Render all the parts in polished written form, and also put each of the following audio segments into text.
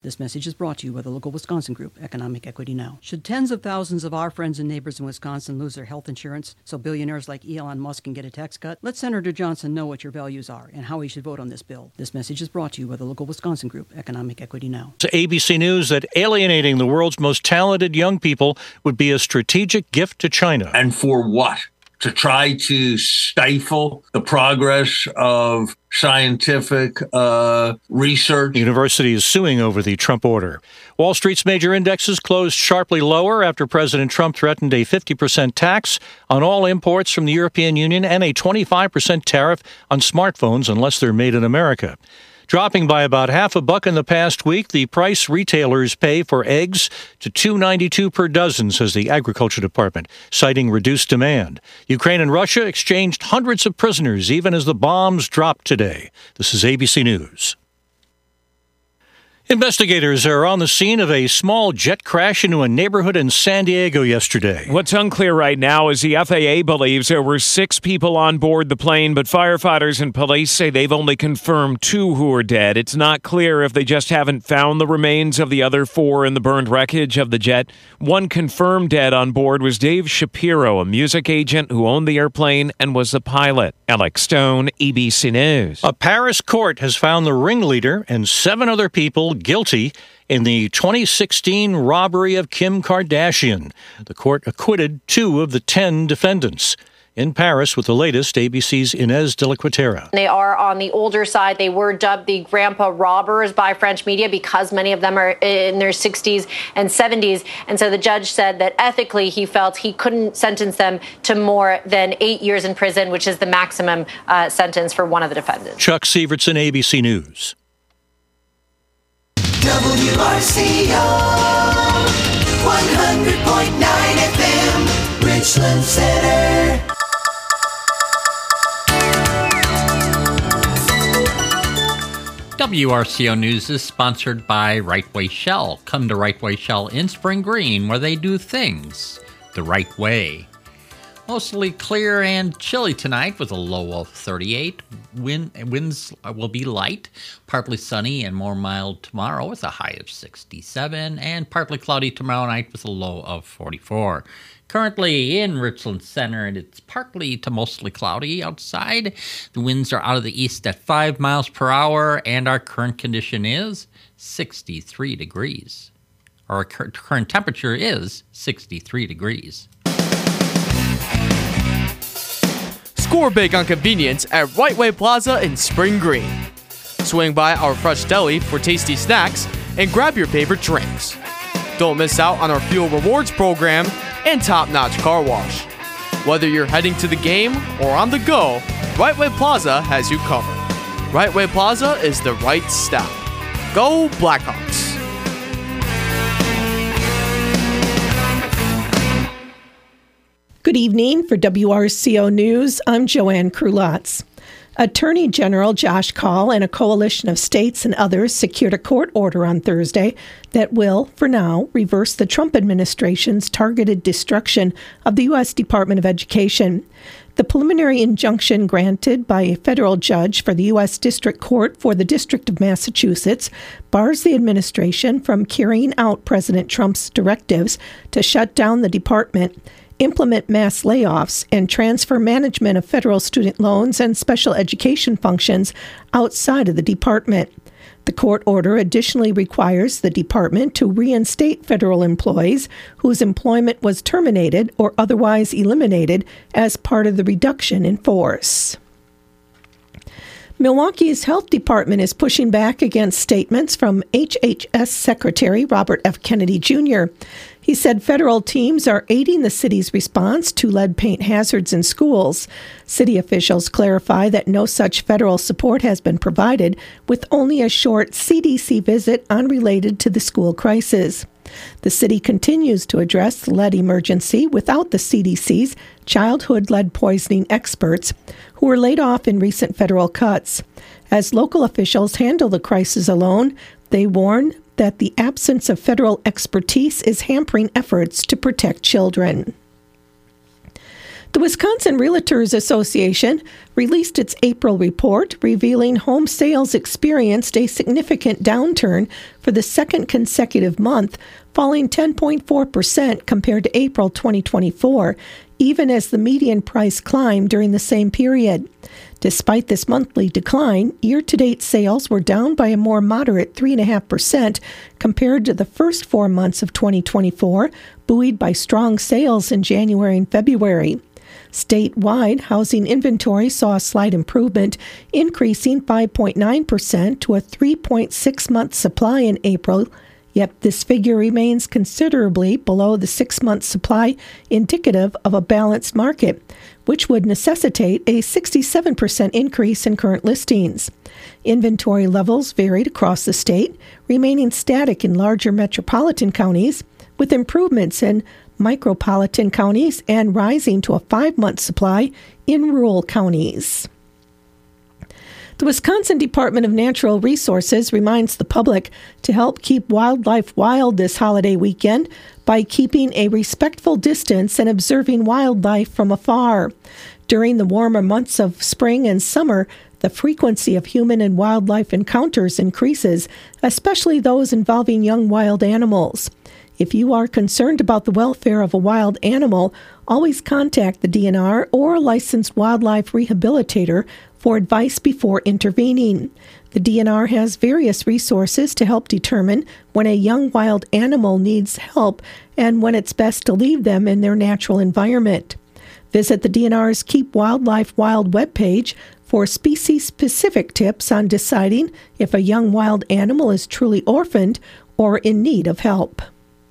This message is brought to you by the local Wisconsin group, Economic Equity Now. Should tens of thousands of our friends and neighbors in Wisconsin lose their health insurance so billionaires like Elon Musk can get a tax cut? Let Senator Johnson know what your values are and how he should vote on this bill. This message is brought to you by the local Wisconsin group, Economic Equity Now. To ABC News that alienating the world's most talented young people would be a strategic gift to China. And for what? To try to stifle the progress of scientific research. The university is suing over the Trump order. Wall Street's major indexes closed sharply lower after President Trump threatened a 50% tax on all imports from the European Union and a 25% tariff on smartphones unless they're made in America. Dropping by about $0.50 in the past week, the price retailers pay for eggs to $2.92 per dozen, says the Agriculture Department, citing reduced demand. Ukraine and Russia exchanged hundreds of prisoners even as the bombs dropped today. This is ABC News. Investigators are on the scene of a small jet crash into a neighborhood in San Diego yesterday. What's unclear right now is the FAA believes there were 6 people on board the plane, but firefighters and police say they've only confirmed 2 who are dead. It's not clear if they just haven't found the remains of the other 4 in the burned wreckage of the jet. One confirmed dead on board was Dave Shapiro, a music agent who owned the airplane and was the pilot. Alex Stone, ABC News. A Paris court has found the ringleader and 7 other people guilty in the 2016 robbery of Kim Kardashian. The court acquitted 2 of the 10 defendants. In Paris with the latest, ABC's Inez de la Cuetara. They are on the older side. They were dubbed the grandpa robbers by French media because many of them are in their 60s and 70s. And so the judge said that ethically he felt he couldn't sentence them to more than 8 years in prison, which is the maximum sentence for one of the defendants. Chuck Sievertson, ABC News. WRCO 100.9 FM, Richland Center. WRCO News is sponsored by Right Way Shell. Come to Right Way Shell in Spring Green, where they do things the right way. Mostly clear and chilly tonight with a low of 38. Winds will be light, partly sunny and more mild tomorrow with a high of 67, and partly cloudy tomorrow night with a low of 44. Currently in Richland Center, and it's partly to mostly cloudy outside. The winds are out of the east at 5 miles per hour, and our current condition is 63 degrees. Our current temperature is 63 degrees. Score big on convenience at Right Way Plaza in Spring Green. Swing by our fresh deli for tasty snacks and grab your favorite drinks. Don't miss out on our Fuel Rewards program and top-notch car wash. Whether you're heading to the game or on the go, Right Way Plaza has you covered. Right Way Plaza is the right stop. Go Blackhawks! Good evening. For WRCO News, I'm Joanne Krulotz. Attorney General Josh Kaul and a coalition of states and others secured a court order on Thursday that will, for now, reverse the Trump administration's targeted destruction of the U.S. Department of Education. The preliminary injunction granted by a federal judge for the U.S. District Court for the District of Massachusetts bars the administration from carrying out President Trump's directives to shut down the department, implement mass layoffs, and transfer management of federal student loans and special education functions outside of the department. The court order additionally requires the department to reinstate federal employees whose employment was terminated or otherwise eliminated as part of the reduction in force. Milwaukee's health department is pushing back against statements from HHS Secretary Robert F. Kennedy Jr. He said federal teams are aiding the city's response to lead paint hazards in schools. City officials clarify that no such federal support has been provided, with only a short CDC visit unrelated to the school crisis. The city continues to address the lead emergency without the CDC's childhood lead poisoning experts, who were laid off in recent federal cuts. As local officials handle the crisis alone, they warn that the absence of federal expertise is hampering efforts to protect children. The Wisconsin Realtors Association released its April report revealing home sales experienced a significant downturn for the second consecutive month, falling 10.4% compared to April 2024, even as the median price climbed during the same period. Despite this monthly decline, year-to-date sales were down by a more moderate 3.5% compared to the first 4 months of 2024, buoyed by strong sales in January and February. Statewide, housing inventory saw a slight improvement, increasing 5.9% to a 3.6-month supply in April, yet this figure remains considerably below the 6-month supply, indicative of a balanced market, which would necessitate a 67% increase in current listings. Inventory levels varied across the state, remaining static in larger metropolitan counties, with improvements in micropolitan counties and rising to a 5-month supply in rural counties. The Wisconsin Department of Natural Resources reminds the public to help keep wildlife wild this holiday weekend by keeping a respectful distance and observing wildlife from afar. During the warmer months of spring and summer, the frequency of human and wildlife encounters increases, especially those involving young wild animals. If you are concerned about the welfare of a wild animal, always contact the DNR or a licensed wildlife rehabilitator for advice before intervening. The DNR has various resources to help determine when a young wild animal needs help and when it's best to leave them in their natural environment. Visit the DNR's Keep Wildlife Wild webpage for species-specific tips on deciding if a young wild animal is truly orphaned or in need of help.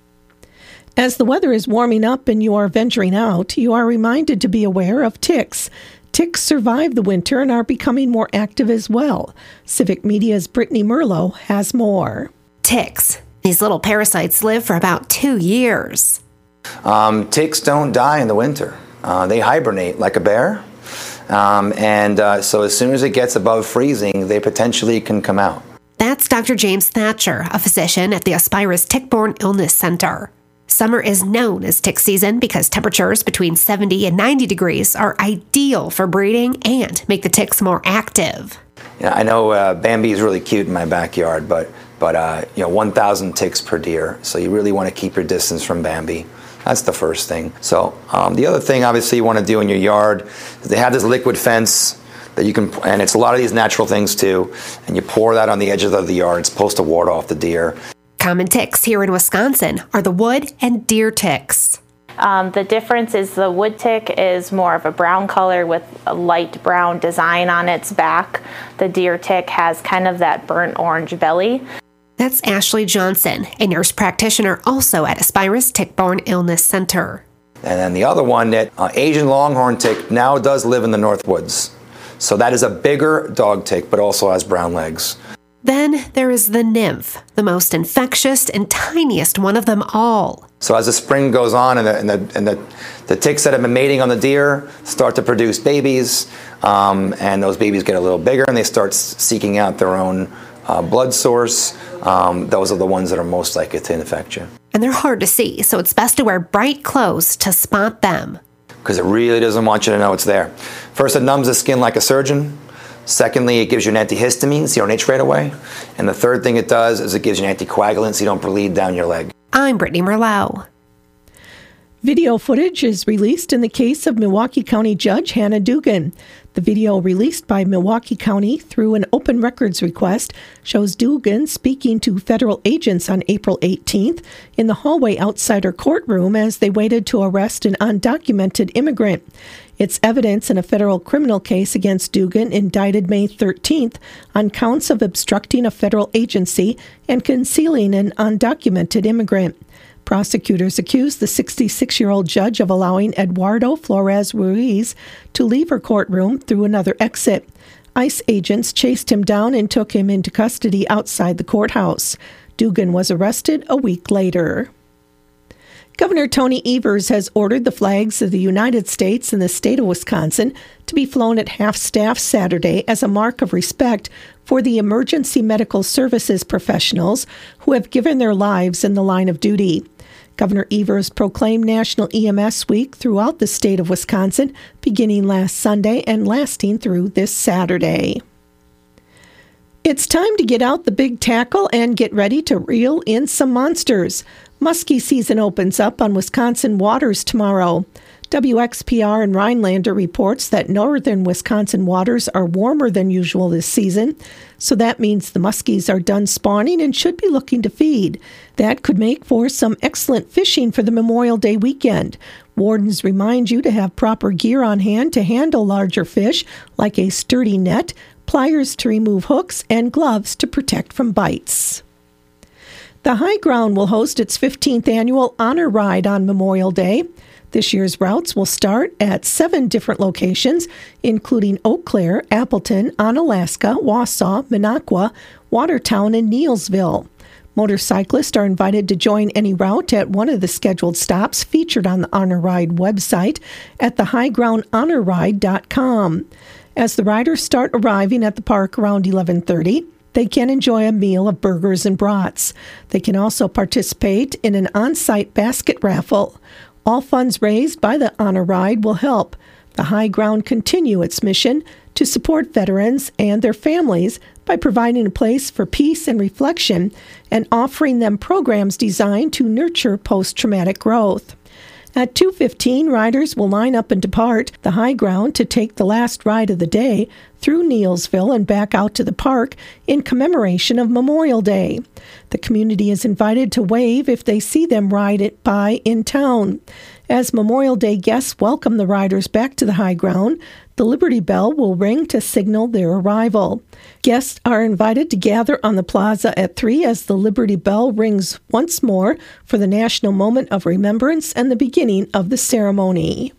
As the weather is warming up and you are venturing out, you are reminded to be aware of ticks. Ticks survive the winter and are becoming more active as well. Civic Media's Brittany Merlo has more. Ticks. These little parasites live for about 2 years. Ticks don't die in the winter. They hibernate like a bear. So as soon as it gets above freezing, they potentially can come out. That's Dr. James Thatcher, a physician at the Aspirus Tick-Borne Illness Center. Summer is known as tick season because temperatures between 70 and 90 degrees are ideal for breeding and make the ticks more active. Yeah, I know Bambi is really cute in my backyard, but 1,000 ticks per deer. So you really want to keep your distance from Bambi. That's the first thing. So the other thing, obviously, you want to do in your yard is they have this liquid fence that you can, and it's a lot of these natural things too, and you pour that on the edges of the yard. It's supposed to ward off the deer. Common ticks here in Wisconsin are the wood and deer ticks. The difference is the wood tick is more of a brown color with a light brown design on its back. The deer tick has kind of that burnt orange belly. That's Ashley Johnson, a nurse practitioner also at Aspirus Tick-Borne Illness Center. And then the other one, that Asian longhorn tick, now does live in the North Woods. So that is a bigger dog tick, but also has brown legs. Then there is the nymph, the most infectious and tiniest one of them all. So as the spring goes on and the ticks that have been mating on the deer start to produce babies, and those babies get a little bigger and they start seeking out their own blood source, those are the ones that are most likely to infect you. And they're hard to see, so it's best to wear bright clothes to spot them. Because it really doesn't want you to know it's there. First, it numbs the skin like a surgeon. Secondly, it gives you an antihistamine so you don't itch right away. And the third thing it does is it gives you an anticoagulant so you don't bleed down your leg. I'm Brittany Merlo. Video footage is released in the case of Milwaukee County Judge Hannah Dugan. The video released by Milwaukee County through an open records request shows Dugan speaking to federal agents on April 18th in the hallway outside her courtroom as they waited to arrest an undocumented immigrant. It's evidence in a federal criminal case against Dugan indicted May 13th on counts of obstructing a federal agency and concealing an undocumented immigrant. Prosecutors accused the 66-year-old judge of allowing Eduardo Flores Ruiz to leave her courtroom through another exit. ICE agents chased him down and took him into custody outside the courthouse. Dugan was arrested a week later. Governor Tony Evers has ordered the flags of the United States and the state of Wisconsin to be flown at half-staff Saturday as a mark of respect for the emergency medical services professionals who have given their lives in the line of duty. Governor Evers proclaimed National EMS Week throughout the state of Wisconsin, beginning last Sunday and lasting through this Saturday. It's time to get out the big tackle and get ready to reel in some monsters. Muskie season opens up on Wisconsin waters tomorrow. WXPR in Rhinelander reports that northern Wisconsin waters are warmer than usual this season, so that means the muskies are done spawning and should be looking to feed. That could make for some excellent fishing for the Memorial Day weekend. Wardens remind you to have proper gear on hand to handle larger fish, like a sturdy net, pliers to remove hooks, and gloves to protect from bites. The High Ground will host its 15th annual Honor Ride on Memorial Day. This year's routes will start at 7 different locations, including Eau Claire, Appleton, Onalaska, Wausau, Minocqua, Watertown, and Neillsville. Motorcyclists are invited to join any route at one of the scheduled stops featured on the Honor Ride website at thehighgroundhonorride.com. As the riders start arriving at the park around 11:30, they can enjoy a meal of burgers and brats. They can also participate in an on-site basket raffle. All funds raised by the Honor Ride will help the High Ground continue its mission to support veterans and their families by providing a place for peace and reflection and offering them programs designed to nurture post-traumatic growth. At 2:15, riders will line up and depart the High Ground to take the last ride of the day through Neillsville and back out to the park in commemoration of Memorial Day. The community is invited to wave if they see them ride it by in town. As Memorial Day guests welcome the riders back to the High Ground, the Liberty Bell will ring to signal their arrival. Guests are invited to gather on the plaza at 3 as the Liberty Bell rings once more for the national moment of remembrance and the beginning of the ceremony.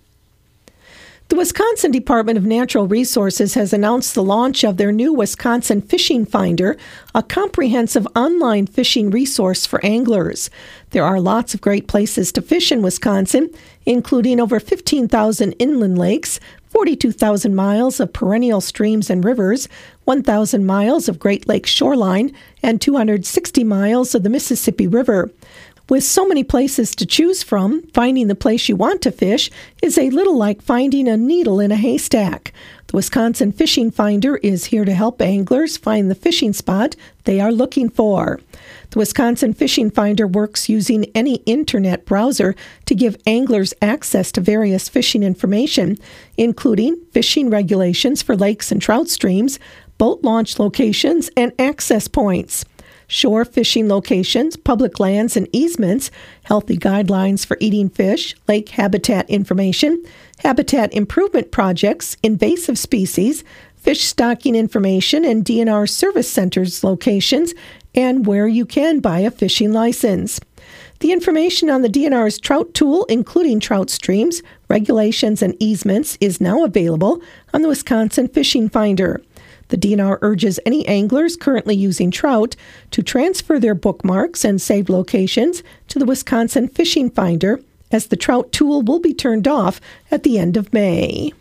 The Wisconsin Department of Natural Resources has announced the launch of their new Wisconsin Fishing Finder, a comprehensive online fishing resource for anglers. There are lots of great places to fish in Wisconsin, including over 15,000 inland lakes, 42,000 miles of perennial streams and rivers, 1,000 miles of Great Lakes shoreline, and 260 miles of the Mississippi River. With so many places to choose from, finding the place you want to fish is a little like finding a needle in a haystack. The Wisconsin Fishing Finder is here to help anglers find the fishing spot they are looking for. The Wisconsin Fishing Finder works using any internet browser to give anglers access to various fishing information, including fishing regulations for lakes and trout streams, boat launch locations, and access points. Shore fishing locations, public lands and easements, healthy guidelines for eating fish, lake habitat information, habitat improvement projects, invasive species, fish stocking information, and DNR service centers locations, and where you can buy a fishing license. The information on the DNR's trout tool, including trout streams, regulations, and easements, is now available on the Wisconsin Fishing Finder. The DNR urges any anglers currently using trout to transfer their bookmarks and saved locations to the Wisconsin Fishing Finder, as the trout tool will be turned off at the end of May.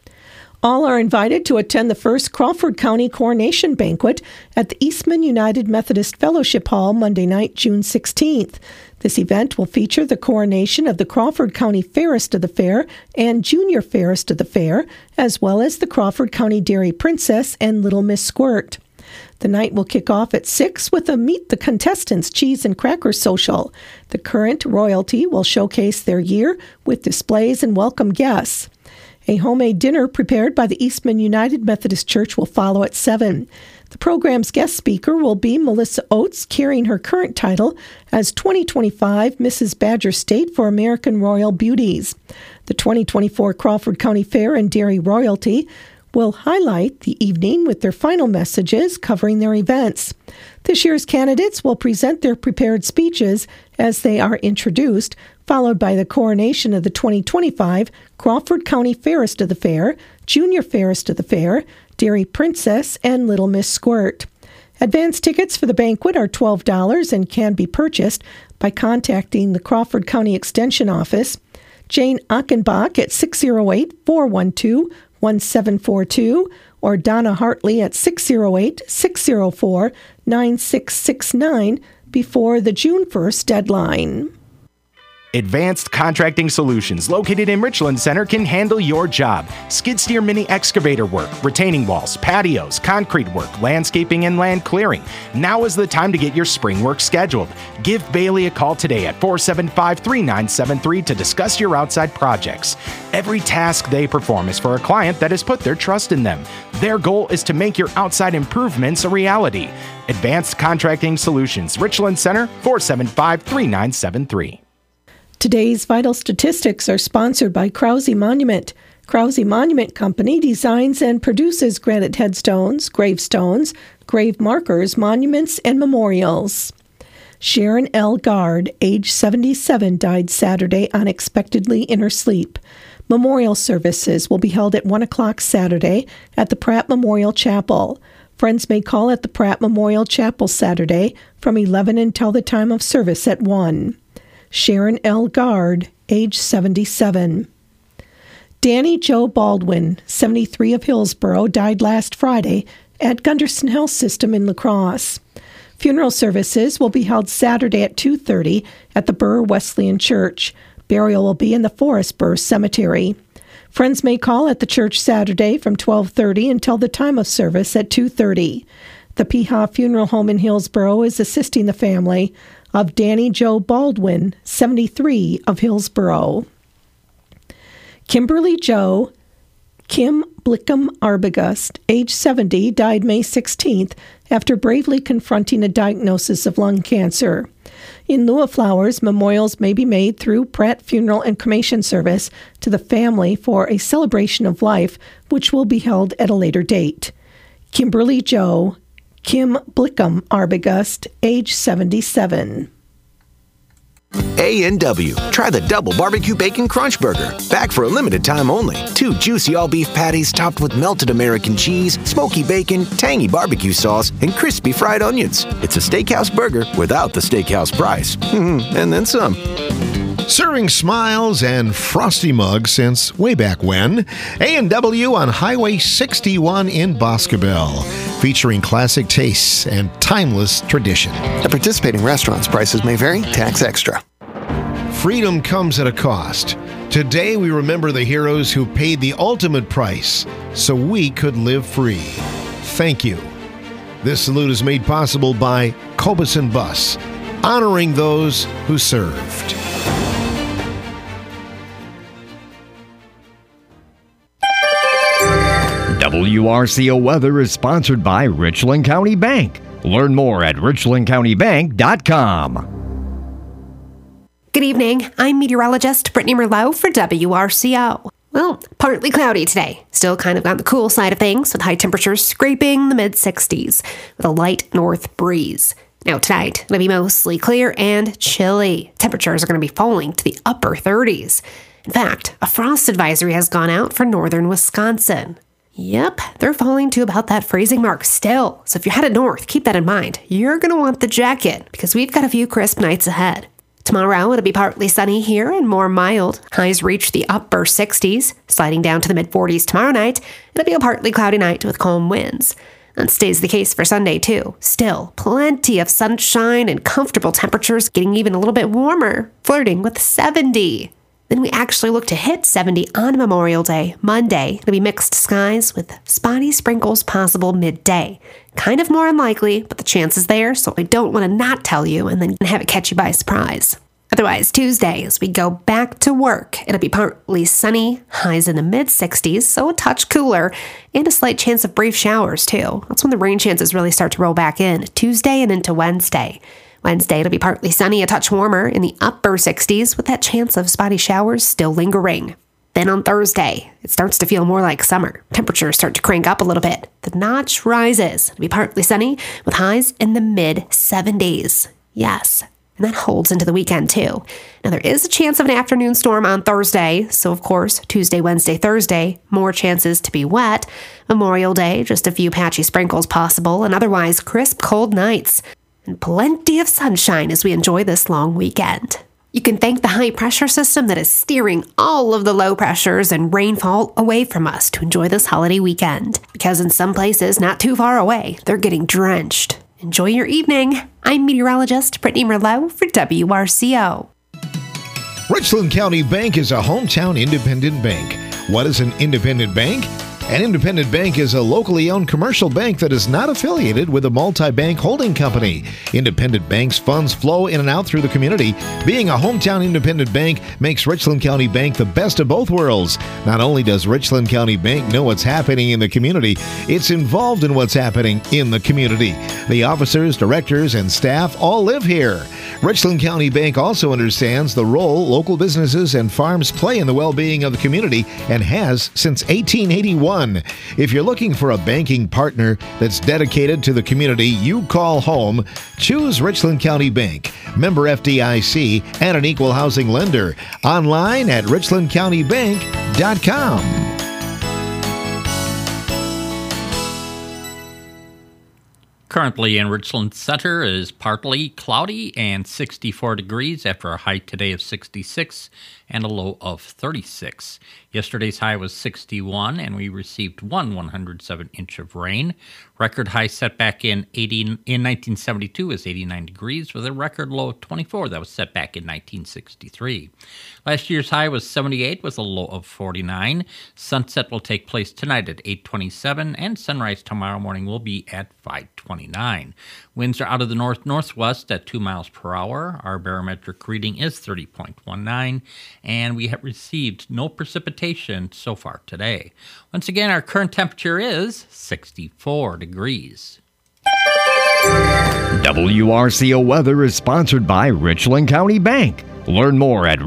All are invited to attend the first Crawford County Coronation Banquet at the Eastman United Methodist Fellowship Hall Monday night, June 16th. This event will feature the coronation of the Crawford County Fairest of the Fair and Junior Fairest of the Fair, as well as the Crawford County Dairy Princess and Little Miss Squirt. The night will kick off at 6 with a Meet the Contestants Cheese and Cracker Social. The current royalty will showcase their year with displays and welcome guests. A homemade dinner prepared by the Eastman United Methodist Church will follow at 7. The program's guest speaker will be Melissa Oates, carrying her current title as 2025 Mrs. Badger State for American Royal Beauties. The 2024 Crawford County Fair and Dairy Royalty will highlight the evening with their final messages covering their events. This year's candidates will present their prepared speeches as they are introduced, followed by the coronation of the 2025 Crawford County Fairest of the Fair, Junior Fairest of the Fair, Dairy Princess, and Little Miss Squirt. Advance tickets for the banquet are $12 and can be purchased by contacting the Crawford County Extension Office. Jane Achenbach at 608-412-1742 or Donna Hartley at 608-604-9669 before the June 1st deadline. Advanced Contracting Solutions, located in Richland Center, can handle your job. Skid steer mini excavator work, retaining walls, patios, concrete work, landscaping, and land clearing. Now is the time to get your spring work scheduled. Give Bailey a call today at 475-3973 to discuss your outside projects. Every task they perform is for a client that has put their trust in them. Their goal is to make your outside improvements a reality. Advanced Contracting Solutions, Richland Center, 475-3973. Today's vital statistics are sponsored by Krause Monument. Krause Monument Company designs and produces granite headstones, gravestones, grave markers, monuments, and memorials. Sharon L. Gard, age 77, died Saturday unexpectedly in her sleep. Memorial services will be held at 1 o'clock Saturday at the Pratt Memorial Chapel. Friends may call at the Pratt Memorial Chapel Saturday from 11 until the time of service at 1. Sharon L. Gard, age 77. Danny Joe Baldwin, 73 of Hillsborough, died last Friday at Gunderson Health System in La Crosse. Funeral services will be held Saturday at 2:30 at the Burr Wesleyan Church. Burial will be in the Forest Burr Cemetery. Friends may call at the church Saturday from 12:30 until the time of service at 2:30. The Peha Funeral Home in Hillsborough is assisting the family of Danny Joe Baldwin, 73 of Hillsborough. Kimberly Jo Kim Blickham Arbogast, age 70, died May 16th after bravely confronting a diagnosis of lung cancer. In lieu of flowers, memorials may be made through Pratt Funeral and Cremation Service to the family for a celebration of life, which will be held at a later date. Kimberly Jo Kim Blickham Arbogast, age 77. A&W. Try the double barbecue bacon crunch burger. Back for a limited time only. 2 juicy all-beef patties topped with melted American cheese, smoky bacon, tangy barbecue sauce, and crispy fried onions. It's a steakhouse burger without the steakhouse price. And then some. Serving smiles and frosty mugs since way back when. A&W on Highway 61 in Boscobel, featuring classic tastes and timeless tradition. At participating restaurants, prices may vary. Tax extra. Freedom comes at a cost. Today we remember the heroes who paid the ultimate price so we could live free. Thank you. This salute is made possible by Cobeson Bus, honoring those who served. WRCO Weather is sponsored by Richland County Bank. Learn more at richlandcountybank.com. Good evening. I'm meteorologist Brittany Merlot for WRCO. Well, partly cloudy today. Still kind of on the cool side of things, with high temperatures scraping the mid-60s with a light north breeze. Now tonight, it'll be mostly clear and chilly. Temperatures are going to be falling to the upper 30s. In fact, a frost advisory has gone out for northern Wisconsin. Yep, they're falling to about that freezing mark still. So if you're headed north, keep that in mind. You're going to want the jacket because we've got a few crisp nights ahead. Tomorrow, it'll be partly sunny here and more mild. Highs reach the upper 60s, sliding down to the mid-40s tomorrow night. It'll be a partly cloudy night with calm winds. And stays the case for Sunday, too. Still, plenty of sunshine and comfortable temperatures, getting even a little bit warmer, flirting with 70. Then we actually look to hit 70 on Memorial Day, Monday. It'll be mixed skies with spotty sprinkles possible midday. Kind of more unlikely, but the chance is there, so I don't want to not tell you and then have it catch you by surprise. Otherwise, Tuesday, as we go back to work, it'll be partly sunny, highs in the mid-60s, so a touch cooler, and a slight chance of brief showers, too. That's when the rain chances really start to roll back in, Tuesday and into Wednesday. Wednesday, it'll be partly sunny, a touch warmer in the upper 60s, with that chance of spotty showers still lingering. Then on Thursday, it starts to feel more like summer. Temperatures start to crank up a little bit. The notch rises. It'll be partly sunny, with highs in the mid-70s. Yes, and that holds into the weekend, too. Now, there is a chance of an afternoon storm on Thursday, so of course, Tuesday, Wednesday, Thursday, more chances to be wet. Memorial Day, just a few patchy sprinkles possible, and otherwise crisp, cold nights. And plenty of sunshine as we enjoy this long weekend. You can thank the high-pressure system that is steering all of the low pressures and rainfall away from us to enjoy this holiday weekend. Because in some places not too far away, they're getting drenched. Enjoy your evening. I'm meteorologist Brittany Merlot for WRCO. Richland County Bank is a hometown independent bank. What is an independent bank? An independent bank is a locally owned commercial bank that is not affiliated with a multi-bank holding company. Independent banks' funds flow in and out through the community. Being a hometown independent bank makes Richland County Bank the best of both worlds. Not only does Richland County Bank know what's happening in the community, it's involved in what's happening in the community. The officers, directors, and staff all live here. Richland County Bank also understands the role local businesses and farms play in the well-being of the community and has since 1881. If you're looking for a banking partner that's dedicated to the community you call home, choose Richland County Bank, member FDIC, and an equal housing lender. Online at richlandcountybank.com. Currently in Richland Center is partly cloudy and 64 degrees after a high today of 66 and a low of 36. Yesterday's high was 61 and we received 107 inch of rain. Record high set back in 1972 is 89 degrees with a record low of 24 that was set back in 1963. Last year's high was 78 with a low of 49. Sunset will take place tonight at 8:27 and sunrise tomorrow morning will be at 5:29. Winds are out of the north-northwest at 2 miles per hour. Our barometric reading is 30.19 and we have received no precipitation so far today. Once again, our current temperature is 64 degrees. WRCO weather is sponsored by Richland County Bank. Learn more at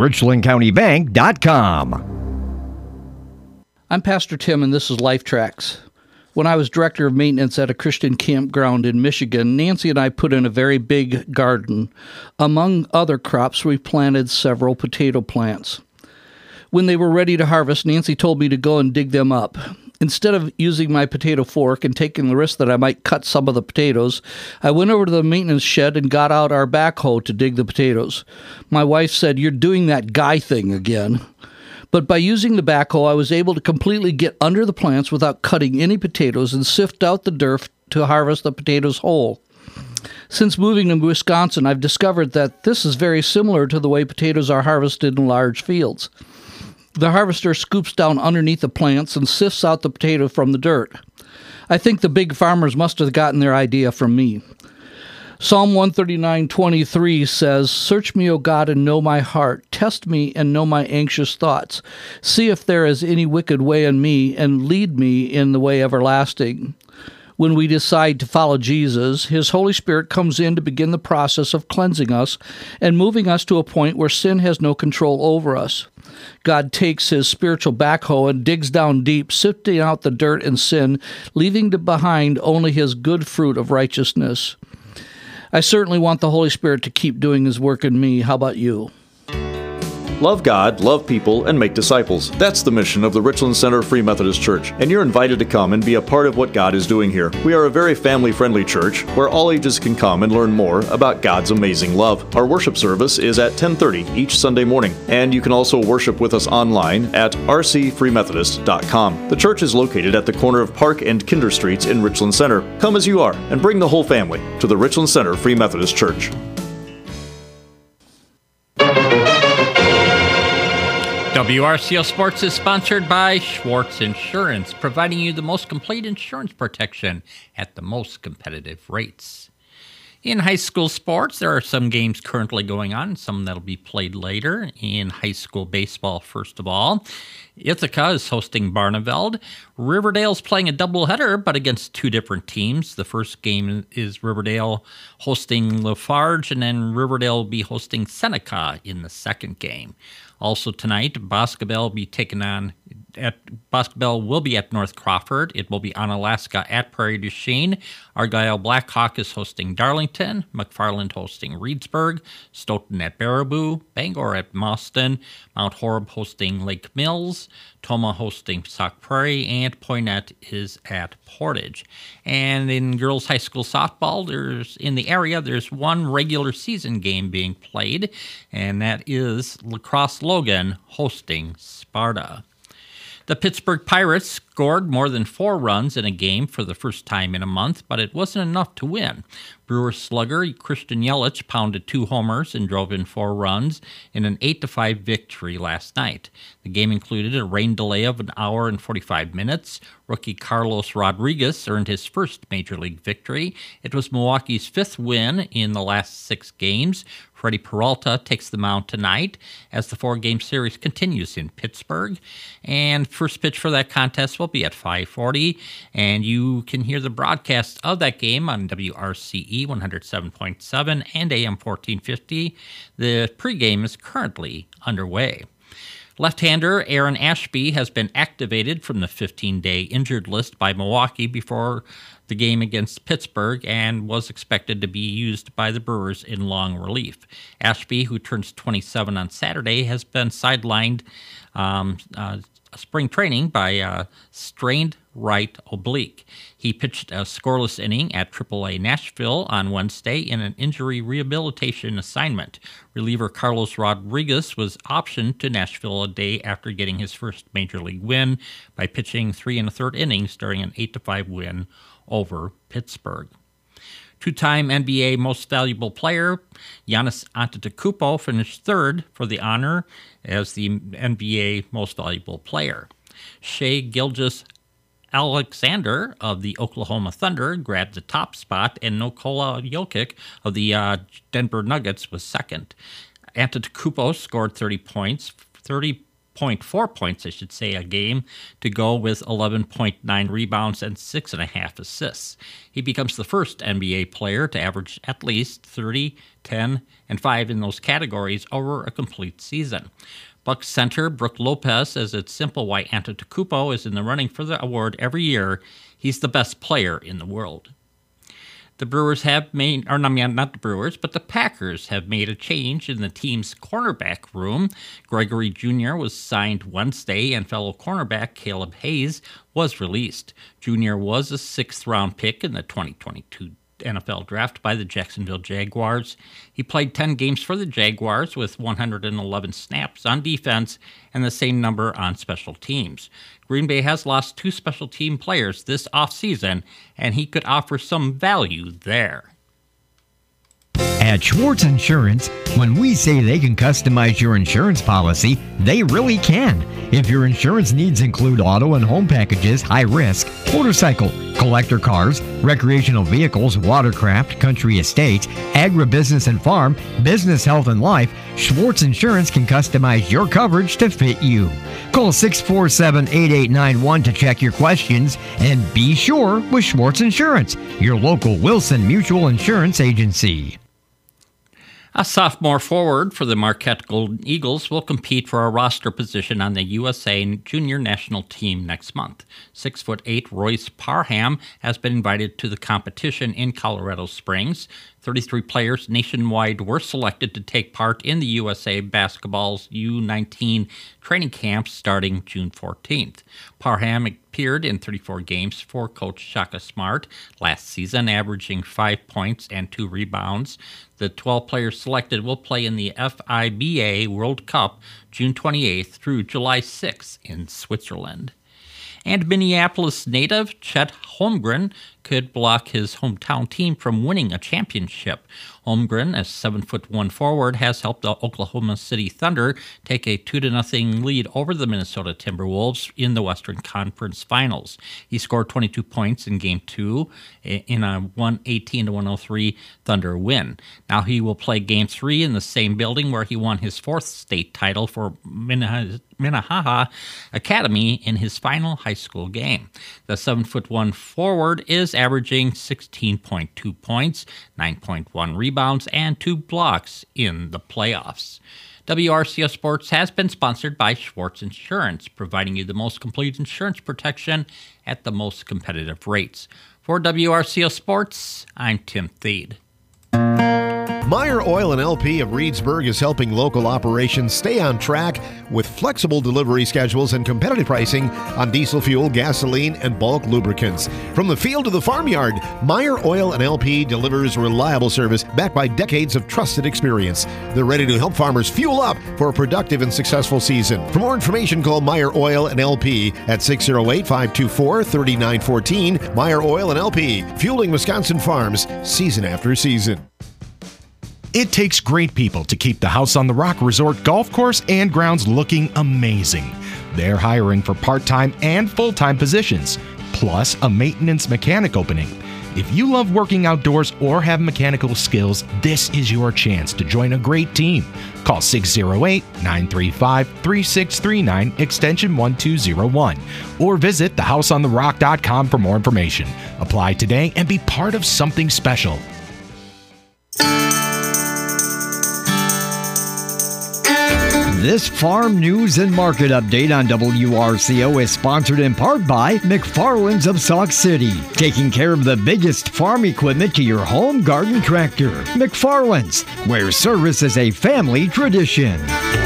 richlandcountybank.com. I'm Pastor Tim, and this is Life Tracks. When I was director of maintenance at a Christian campground in Michigan, Nancy and I put in a very big garden. Among other crops, we planted several potato plants. When they were ready to harvest, Nancy told me to go and dig them up. Instead of using my potato fork and taking the risk that I might cut some of the potatoes, I went over to the maintenance shed and got out our backhoe to dig the potatoes. My wife said, "You're doing that guy thing again." But by using the backhoe, I was able to completely get under the plants without cutting any potatoes and sift out the dirt to harvest the potatoes whole. Since moving to Wisconsin, I've discovered that this is very similar to the way potatoes are harvested in large fields. The harvester scoops down underneath the plants and sifts out the potato from the dirt. I think the big farmers must have gotten their idea from me. Psalm 139:23 says, "Search me, O God, and know my heart. Test me and know my anxious thoughts. See if there is any wicked way in me, and lead me in the way everlasting." When we decide to follow Jesus, His Holy Spirit comes in to begin the process of cleansing us and moving us to a point where sin has no control over us. God takes His spiritual backhoe and digs down deep, sifting out the dirt and sin, leaving behind only His good fruit of righteousness. I certainly want the Holy Spirit to keep doing His work in me. How about you? Love God, love people, and make disciples. That's the mission of the Richland Center Free Methodist Church, and you're invited to come and be a part of what God is doing here. We are a very family-friendly church where all ages can come and learn more about God's amazing love. Our worship service is at 10:30 each Sunday morning, and you can also worship with us online at rcfreemethodist.com. The church is located at the corner of Park and Kinder Streets in Richland Center. Come as you are, and bring the whole family to the Richland Center Free Methodist Church. WRCO Sports is sponsored by Schwartz Insurance, providing you the most complete insurance protection at the most competitive rates. In high school sports, there are some games currently going on, some that'll be played later. In high school baseball, first of all, Ithaca is hosting Barneveld. Riverdale's playing a doubleheader, but against two different teams. The first game is Riverdale hosting Lafarge, and then Riverdale will be hosting Seneca in the second game. Also tonight, Boscobel will be at North Crawford. It will be Onalaska at Prairie du Chien. Argyle Blackhawk is hosting Darlington. McFarland hosting Reedsburg. Stoughton at Baraboo. Bangor at Mauston. Mount Horeb hosting Lake Mills. Tomah hosting Sauk Prairie. And Poynette is at Portage. And in girls high school softball, there's one regular season game being played, and that is La Crosse Logan hosting Sparta. The Pittsburgh Pirates scored more than 4 runs in a game for the first time in a month, but it wasn't enough to win. Brewers slugger Christian Yelich pounded 2 homers and drove in 4 runs in an 8-5 victory last night. The game included a rain delay of an hour and 45 minutes. Rookie Carlos Rodriguez earned his first major league victory. It was Milwaukee's 5th win in the last 6 games. Freddie Peralta takes the mound tonight as the 4-game series continues in Pittsburgh. And first pitch for that contest will be at 5:40, and you can hear the broadcast of that game on WRCE 107.7 and AM 1450. The pregame is currently underway. Left-hander Aaron Ashby has been activated from the 15-day injured list by Milwaukee before the game against Pittsburgh and was expected to be used by the Brewers in long relief. Ashby, who turns 27 on Saturday, has been sidelined spring training by a strained right oblique. He pitched a scoreless inning at AAA Nashville on Wednesday in an injury rehabilitation assignment. Reliever Carlos Rodriguez was optioned to Nashville a day after getting his first major league win by pitching 3 1/3 innings during an 8-5 win over Pittsburgh. 2-time NBA Most Valuable Player Giannis Antetokounmpo finished 3rd for the honor as the NBA Most Valuable Player. Shai Gilgeous-Alexander of the Oklahoma Thunder grabbed the top spot, and Nikola Jokic of the Denver Nuggets was 2nd. Antetokounmpo scored 30.4 points, a game to go with 11.9 rebounds and 6.5 assists. He becomes the first NBA player to average at least 30, 10, and 5 in those categories over a complete season. Bucks center Brook Lopez says it's simple why Antetokounmpo is in the running for the award every year. He's the best player in the world. The Brewers have made, or not the Brewers, but the Packers have made a change in the team's cornerback room. Gregory Jr. was signed Wednesday, and fellow cornerback Caleb Hayes was released. Jr. was a 6th-round pick in the 2022 NFL draft by the Jacksonville Jaguars. He played 10 games for the Jaguars with 111 snaps on defense and the same number on special teams. Green Bay has lost 2 special team players this offseason, and he could offer some value there. At Schwartz Insurance, when we say they can customize your insurance policy, they really can. If your insurance needs include auto and home packages, high risk, motorcycle, collector cars, recreational vehicles, watercraft, country estates, agribusiness and farm, business, health, and life, Schwartz Insurance can customize your coverage to fit you. Call 647-8891 to check your questions, and be sure with Schwartz Insurance, your local Wilson Mutual Insurance agency. A sophomore forward for the Marquette Golden Eagles will compete for a roster position on the USA Junior National Team next month. 6'8" Royce Parham has been invited to the competition in Colorado Springs. 33 players nationwide were selected to take part in the USA Basketball's U19 training camp starting June 14th. Parham appeared in 34 games for Coach Shaka Smart last season, averaging 5 points and 2 rebounds. The 12 players selected will play in the FIBA World Cup June 28th through July 6th in Switzerland. And Minneapolis native Chet Holmgren could block his hometown team from winning a championship. Holmgren, a 7'1" forward, has helped the Oklahoma City Thunder take a 2-0 lead over the Minnesota Timberwolves in the Western Conference Finals. He scored 22 points in Game 2 in a 118-103 Thunder win. Now he will play Game 3 in the same building where he won his 4th state title for Minnehaha Academy in his final high school game. The 7'1" forward is averaging 16.2 points, 9.1 rebounds, and 2 blocks in the playoffs. WRCO Sports has been sponsored by Schwartz Insurance, providing you the most complete insurance protection at the most competitive rates. For WRCO Sports, I'm Tim Thede. Meyer Oil and LP of Reedsburg is helping local operations stay on track with flexible delivery schedules and competitive pricing on diesel fuel, gasoline, and bulk lubricants. From the field to the farmyard, Meyer Oil and LP delivers reliable service backed by decades of trusted experience. They're ready to help farmers fuel up for a productive and successful season. For more information, call Meyer Oil and LP at 608-524-3914. Meyer Oil and LP, fueling Wisconsin farms season after season. It takes great people to keep the House on the Rock Resort golf course and grounds looking amazing. They're hiring for part-time and full-time positions, plus a maintenance mechanic opening. If you love working outdoors or have mechanical skills, this is your chance to join a great team. Call 608-935-3639, extension 1201, or visit thehouseontherock.com for more information. Apply today and be part of something special. This farm news and market update on WRCO is sponsored in part by McFarland's of Sauk City, taking care of the biggest farm equipment to your home garden tractor. McFarland's, where service is a family tradition.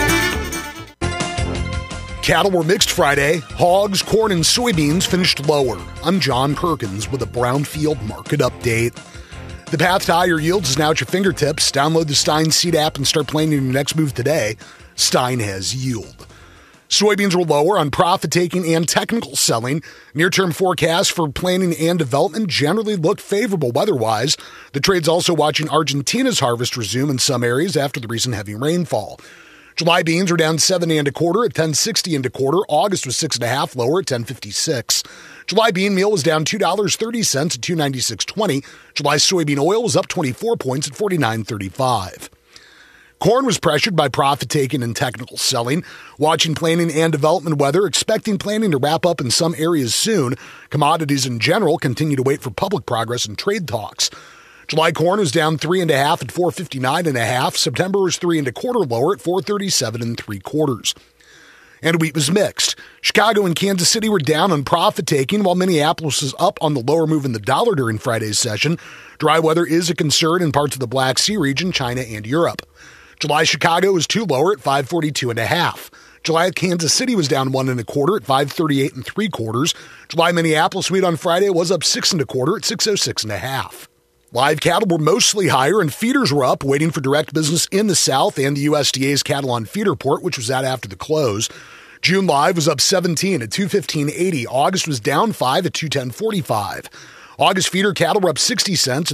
Cattle were mixed Friday. Hogs, corn, and soybeans finished lower. I'm John Perkins with a Brownfield market update. The path to higher yields is now at your fingertips. Download the Stein Seed app and start planning your next move today. Stein has yield. Soybeans were lower on profit-taking and technical selling. Near-term forecasts for planning and development generally look favorable weather-wise. The trade's also watching Argentina's harvest resume in some areas after the recent heavy rainfall. July beans were down 7 1/4 at $10.60 1/4. August was 6 1/2 lower at $10.56. July bean meal was down $2.30 at $2.9620. July soybean oil was up 24 points at $49.35. Corn was pressured by profit-taking and technical selling. Watching planning and development weather, expecting planning to wrap up in some areas soon. Commodities in general continue to wait for public progress in trade talks. July corn was down 3 1/2 at $4.59 1/2. September was 3 1/4 lower at $4.37 3/4. And wheat was mixed. Chicago and Kansas City were down on profit-taking, while Minneapolis was up on the lower move in the dollar during Friday's session. Dry weather is a concern in parts of the Black Sea region, China, and Europe. July Chicago was 2 lower at $5.42 1/2. July Kansas City was down 1 1/4 at $5.38 3/4. July Minneapolis wheat on Friday was up 6 1/4 at $6.06 1/2. Live cattle were mostly higher and feeders were up, waiting for direct business in the South and the USDA's cattle on feed report, which was out after the close. June live was up 17 at $215.80. August was down 5 at $210.45. August feeder cattle were up 60 cents at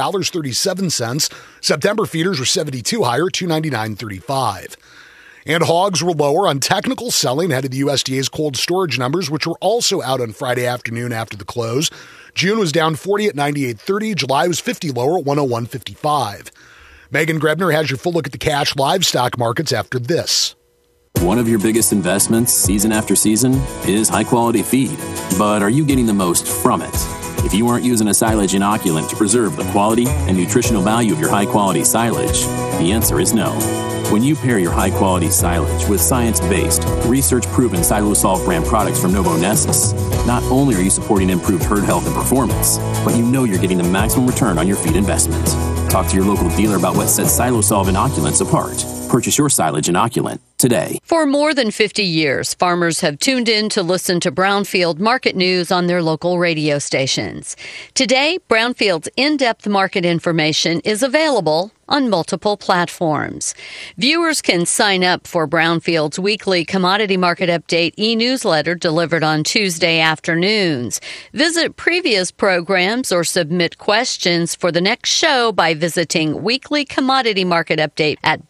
$300.37. September feeders were 72 higher at $299.35. And hogs were lower on technical selling ahead of the USDA's cold storage numbers, which were also out on Friday afternoon after the close. June was down 40 at $98.30. July was 50 lower at $101.55. Megan Grebner has your full look at the cash livestock markets after this. One of your biggest investments, season after season, is high-quality feed. But are you getting the most from it? If you aren't using a silage inoculant to preserve the quality and nutritional value of your high-quality silage, the answer is no. When you pair your high-quality silage with science-based, research-proven Silosolv brand products from Novonesis, not only are you supporting improved herd health and performance, but you know you're getting the maximum return on your feed investment. Talk to your local dealer about what sets Silosolv inoculants apart. Purchase your silage inoculant today. For more than 50 years, farmers have tuned in to listen to Brownfield market news on their local radio stations. Today, Brownfield's in-depth market information is available on multiple platforms. Viewers can sign up for Brownfield's weekly commodity market update e-newsletter delivered on Tuesday afternoons. Visit previous programs or submit questions for the next show by visiting Weekly Commodity Market Update at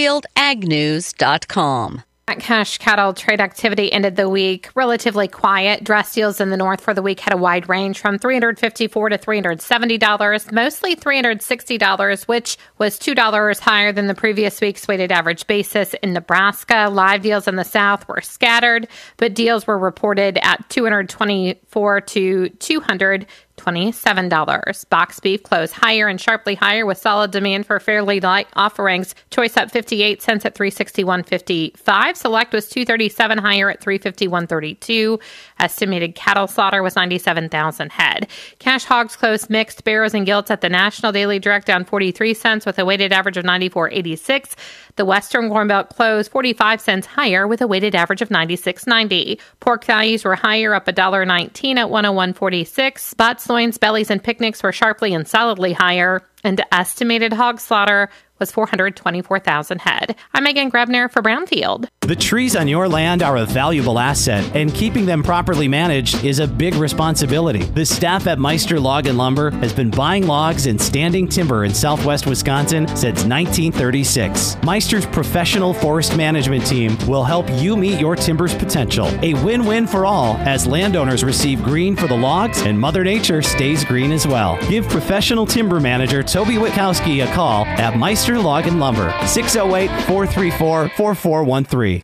brownfieldagnews.com. Cash cattle trade activity ended the week relatively quiet. Dress deals in the north for the week had a wide range from $354 to $370, mostly $360, which was $2 higher than the previous week's weighted average basis in Nebraska. Live deals in the south were scattered, but deals were reported at $224 to $200 $27. Box beef closed higher and sharply higher with solid demand for fairly light offerings. Choice up 58 cents at $361.55. Select was $2.37 higher at $351.32. Estimated cattle slaughter was 97,000 head. Cash hogs closed mixed. Barrows and gilts at the National Daily Direct down 43 cents with a weighted average of 94.86. The Western Corn Belt closed 45 cents higher with a weighted average of 96.90. Pork values were higher, up $1.19 at 101.46. Butts, loins, bellies, and picnics were sharply and solidly higher. And estimated hog slaughter was 424,000 head. I'm Megan Grebner for Brownfield. The trees on your land are a valuable asset, and keeping them properly managed is a big responsibility. The staff at Meister Log and Lumber has been buying logs and standing timber in southwest Wisconsin since 1936. Meister's professional forest management team will help you meet your timber's potential. A win-win for all, as landowners receive green for the logs and Mother Nature stays green as well. Give professional timber manager Toby Witkowski a call at Meister Log and Lumber, 608-434-4413.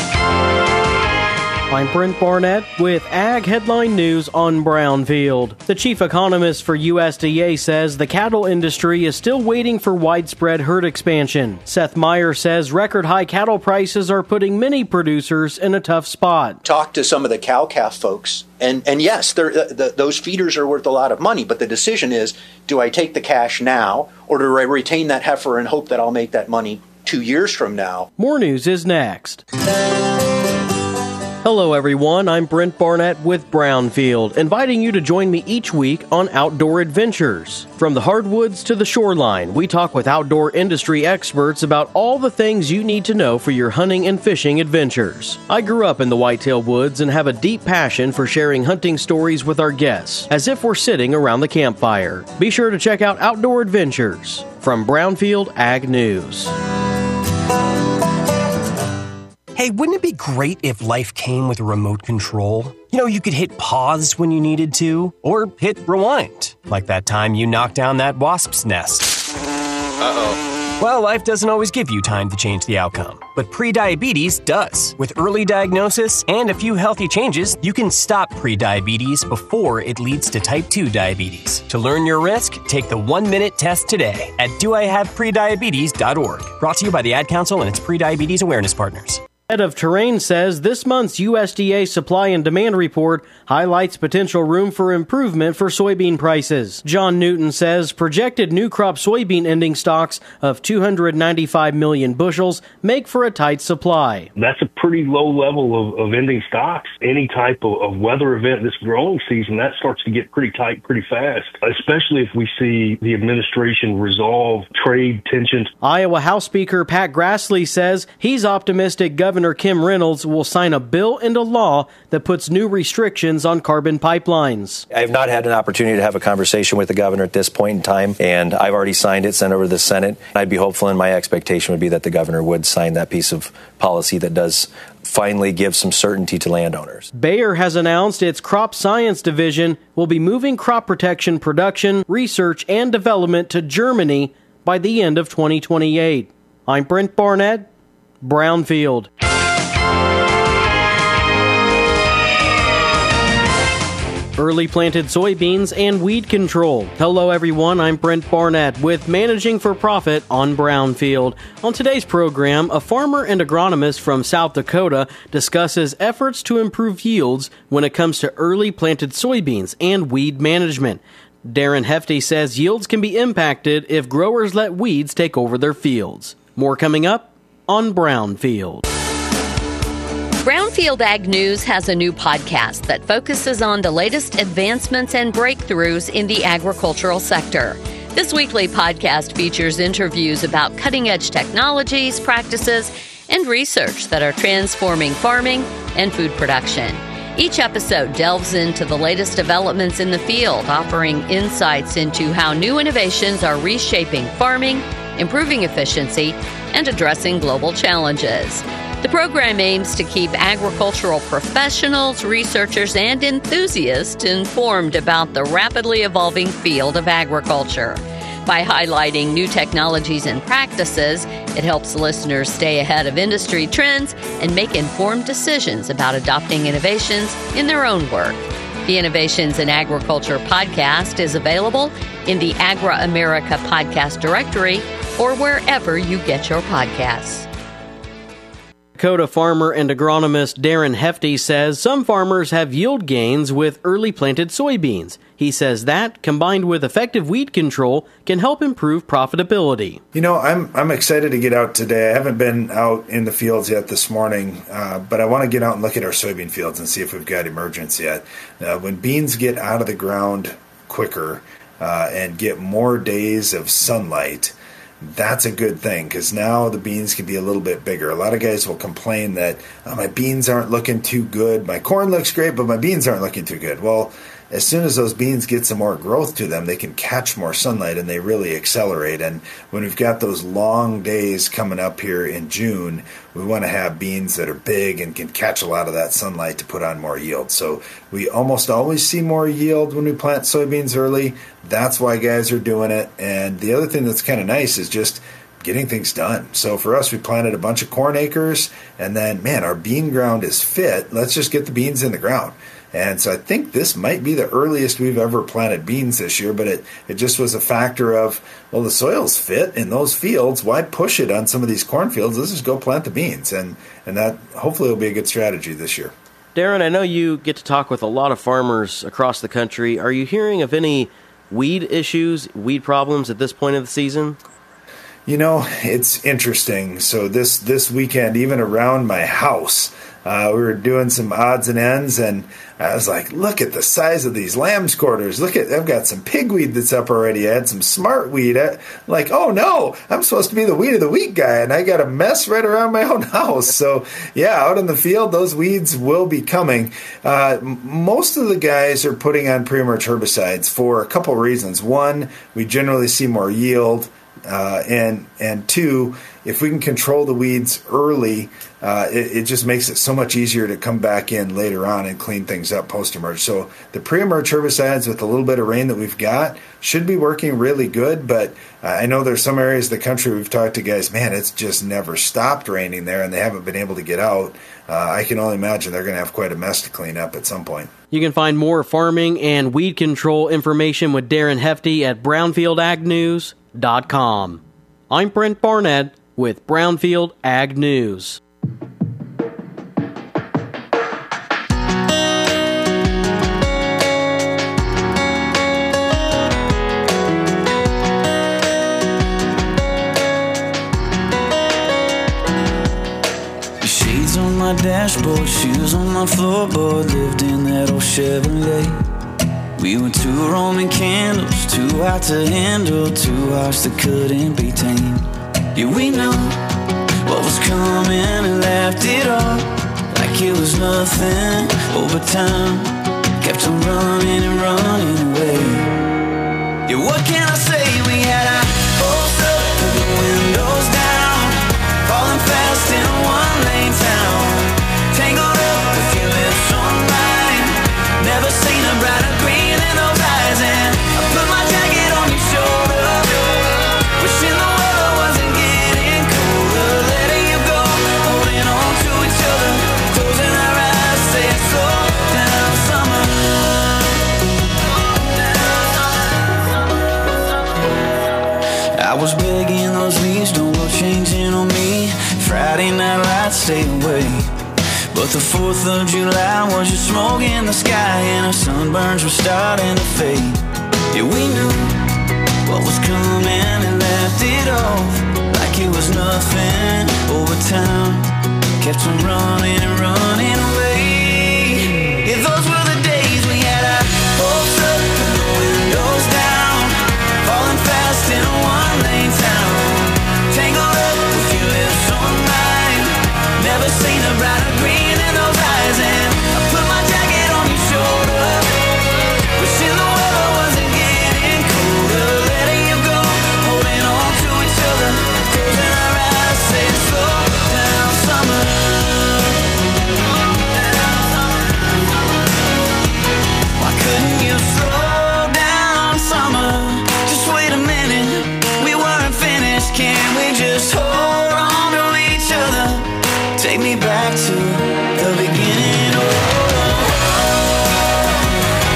I'm Brent Barnett with Ag Headline News on Brownfield. The chief economist for USDA says the cattle industry is still waiting for widespread herd expansion. Seth Meyer says record high cattle prices are putting many producers in a tough spot. Talk to some of the cow-calf folks, and yes, those feeders are worth a lot of money, but the decision is, do I take the cash now, or do I retain that heifer and hope that I'll make that money 2 years from now? More news is next. Hello everyone, I'm Brent Barnett with Brownfield, inviting you to join me each week on Outdoor Adventures. From the hardwoods to the shoreline, we talk with outdoor industry experts about all the things you need to know for your hunting and fishing adventures. I grew up in the whitetail woods and have a deep passion for sharing hunting stories with our guests, as if we're sitting around the campfire. Be sure to check out Outdoor Adventures from Brownfield Ag News. Hey, wouldn't it be great if life came with a remote control? You know, you could hit pause when you needed to, or hit rewind, like that time you knocked down that wasp's nest. Uh-oh. Well, life doesn't always give you time to change the outcome, but prediabetes does. With early diagnosis and a few healthy changes, you can stop prediabetes before it leads to type 2 diabetes. To learn your risk, take the 1-minute test today at doihaveprediabetes.org. Brought to you by the Ad Council and its prediabetes awareness partners. Head of Terrain says this month's USDA supply and demand report highlights potential room for improvement for soybean prices. John Newton says projected new crop soybean ending stocks of 295 million bushels make for a tight supply. That's a pretty low level of ending stocks. Any type of weather event this growing season, that starts to get pretty tight pretty fast, especially if we see the administration resolve trade tensions. Iowa House Speaker Pat Grassley says he's optimistic Governor Kim Reynolds will sign a bill into law that puts new restrictions on carbon pipelines. I have not had an opportunity to have a conversation with the governor at this point in time, and I've already signed it, sent over to the Senate. I'd be hopeful, and my expectation would be that the governor would sign that piece of policy that does finally give some certainty to landowners. Bayer has announced its crop science division will be moving crop protection production, research, and development to Germany by the end of 2028. I'm Brent Barnett, Brownfield. Early planted soybeans and weed control. Hello everyone, I'm Brent Barnett with Managing for Profit on Brownfield. On today's program, a farmer and agronomist from South Dakota discusses efforts to improve yields when it comes to early planted soybeans and weed management. Darren Hefty says yields can be impacted if growers let weeds take over their fields. More coming up on Brownfield. Brownfield Ag News has a new podcast that focuses on the latest advancements and breakthroughs in the agricultural sector. This weekly podcast features interviews about cutting-edge technologies, practices, and research that are transforming farming and food production. Each episode delves into the latest developments in the field, offering insights into how new innovations are reshaping farming, improving efficiency, and addressing global challenges. The program aims to keep agricultural professionals, researchers, and enthusiasts informed about the rapidly evolving field of agriculture. By highlighting new technologies and practices, it helps listeners stay ahead of industry trends and make informed decisions about adopting innovations in their own work. The Innovations in Agriculture podcast is available in the Agra America podcast directory or wherever you get your podcasts. Dakota farmer and agronomist Darren Hefty says some farmers have yield gains with early planted soybeans. He says that, combined with effective weed control, can help improve profitability. You know, I'm excited to get out today. I haven't been out in the fields yet this morning, but I want to get out and look at our soybean fields and see if we've got emergence yet. When beans get out of the ground quicker and get more days of sunlight, that's a good thing, because now the beans can be a little bit bigger. A lot of guys will complain that my beans aren't looking too good. My corn looks great, but my beans aren't looking too good. Well, as soon as those beans get some more growth to them, they can catch more sunlight and they really accelerate. And when we've got those long days coming up here in June, we want to have beans that are big and can catch a lot of that sunlight to put on more yield. So we almost always see more yield when we plant soybeans early. That's why guys are doing it. And the other thing that's kind of nice is just getting things done. So for us, we planted a bunch of corn acres, and then, man, our bean ground is fit. Let's just get the beans in the ground. And so I think this might be the earliest we've ever planted beans this year, but it just was a factor of, well, the soil's fit in those fields. Why push it on some of these cornfields? Let's just go plant the beans. And that hopefully will be a good strategy this year. Darren, I know you get to talk with a lot of farmers across the country. Are you hearing of any weed issues, weed problems at this point of the season? You know, it's interesting. So this weekend, even around my house, we were doing some odds and ends, and I was like, look at the size of these lamb's quarters. I've got some pigweed that's up already. I had some smart weed. Like, oh no, I'm supposed to be the weed of the week guy, and I got a mess right around my own house. So yeah, out in the field, those weeds will be coming. Most of the guys are putting on pre-emerge herbicides for a couple reasons. One, we generally see more yield. And two, if we can control the weeds early, it just makes it so much easier to come back in later on and clean things up post-emerge. So the pre-emerge herbicides with a little bit of rain that we've got should be working really good, but I know there's some areas of the country we've talked to guys, man, it's just never stopped raining there and they haven't been able to get out. I can only imagine they're going to have quite a mess to clean up at some point. You can find more farming and weed control information with Darren Hefty at brownfieldagnews.com. I'm Brent Barnett with Brownfield Ag News. Shades on my dashboard, shoes on my floorboard, lived in that old Chevrolet. We were two Roman candles, too hot to handle, two hearts that couldn't be tamed. Yeah, we knew what was coming and laughed it off like it was nothing. Over time, kept on running and running away. Yeah, what can I say? We had our hopes up with the windows down, falling fast in a one-lane town, tangled up with your lips on mine. Never seen a brighter green in those eyes, and I put my jacket on your shoulder, wishing the weather wasn't getting colder. Letting you go, holding on to each other, closing our eyes, saying slow down summer. I was begging those leaves, don't go changing on me. Friday night lights, stay away. But the 4th of July was just smoke in the sky, and our sunburns were starting to fade. Yeah, we knew what was coming and laughed it off like it was nothing. Over time, kept on running and running away. Yeah, those were the days we had our hopes up and the windows down, falling fast in a one-lane town, tangled up with your lips on mine. Never seen a brighter green in those eyes, and I put my jacket on your shoulder, wishing the weather wasn't getting colder. Letting you go, holding on to each other, closing our eyes, saying slow down summer. Why couldn't you slow down summer? Just wait a minute, we weren't finished. Can we just hold on to each other? Take me back to the beginning. Oh,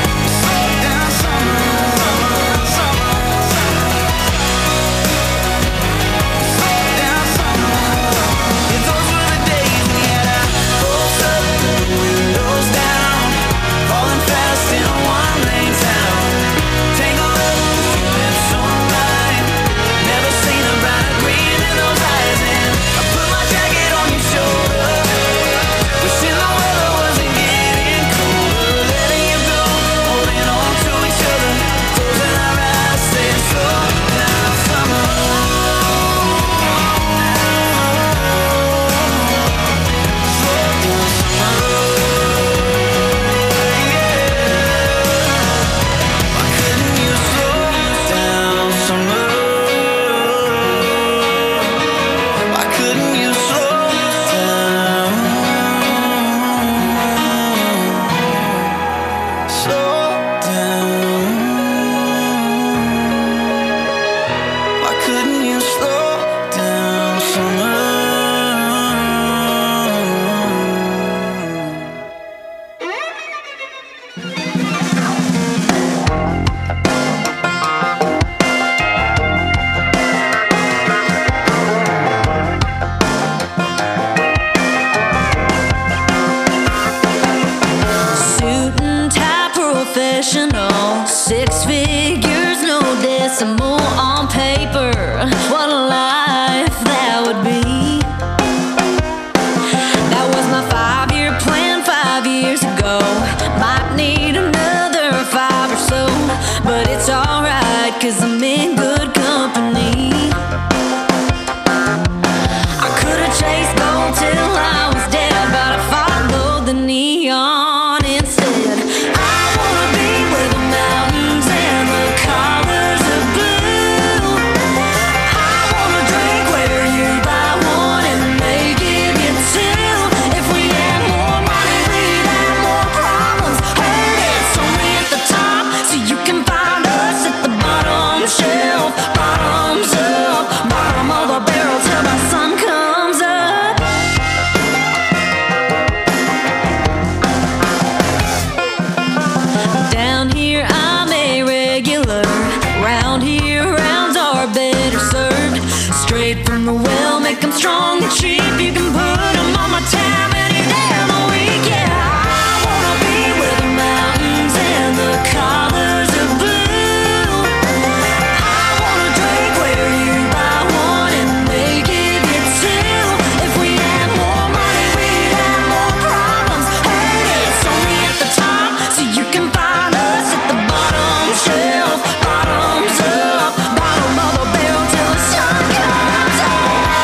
strong and cheap. You can put them on my tab any day of the week. Yeah, I wanna be where the mountains and the colors of blue. I wanna drink where you buy one and they give you two. If we had more money, we'd have more problems. Heard it's only at the top, so you can find us at the bottom shelf. Bottoms up, bottom of the barrel till the sun comes up.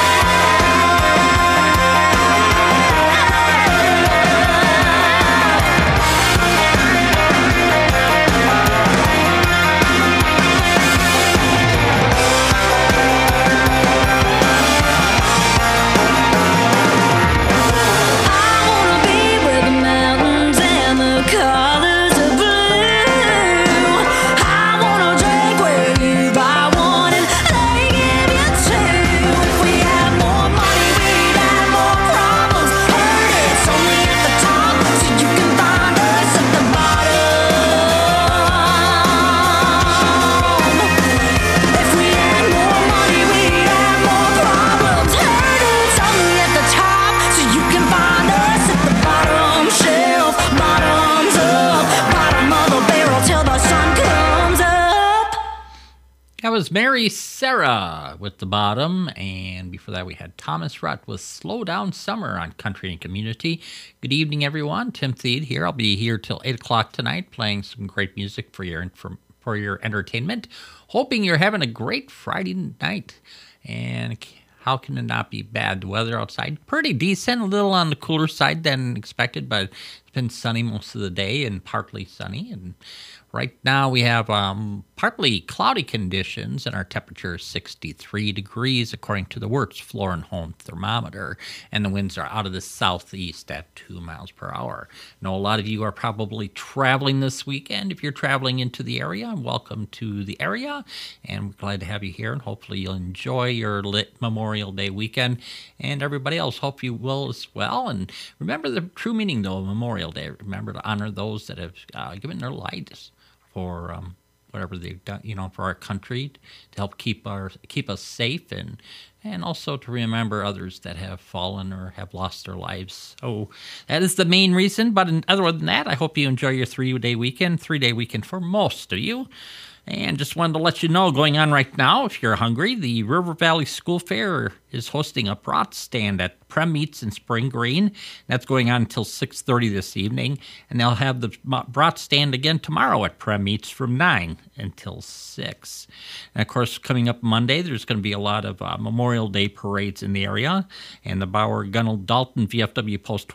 Colors of blue. I wanna drink where you buy one and they give you two. If we had more money, we'd have more problems. Heard it's only at the top, so you can find us at the bottom. If we had more money, we'd have more problems. Heard it's only at the top, so you can find us at the bottom shelf. Bottoms up, bottom of the barrel till the sun comes up. That was Mary Sarah with The Bottom, and before that we had Thomas Rhett with Slow Down Summer on Country and Community. Good evening, everyone. Tim Thede here. I'll be here till 8 o'clock tonight playing some great music for your entertainment. Hoping you're having a great Friday night. And how can it not be bad? The weather outside, pretty decent, a little on the cooler side than expected, but it's been sunny most of the day and partly sunny. And right now we have partly cloudy conditions, and our temperature is 63 degrees according to the Wirtz Floor and Home thermometer, and the winds are out of the southeast at 2 miles per hour. I know a lot of you are probably traveling this weekend. If you're traveling into the area, welcome to the area, and we're glad to have you here, and hopefully you'll enjoy your lit Memorial Day weekend, and everybody else, hope you will as well. And remember the true meaning, though, of Memorial Day. Remember to honor those that have given their lives for whatever they've done, for our country, to help keep us safe, and also to remember others that have fallen or have lost their lives. So that is the main reason. But other than that, I hope you enjoy your 3-day weekend. 3-day weekend for most of you. And just wanted to let you know, going on right now, if you're hungry, the River Valley School Fair is hosting a brat stand at Prem Meats in Spring Green. That's going on until 6:30 this evening. And they'll have the brat stand again tomorrow at Prem Meats from 9 until 6. And, of course, coming up Monday, there's going to be a lot of Memorial Day parades in the area. And the Bauer Gunnell Dalton VFW Post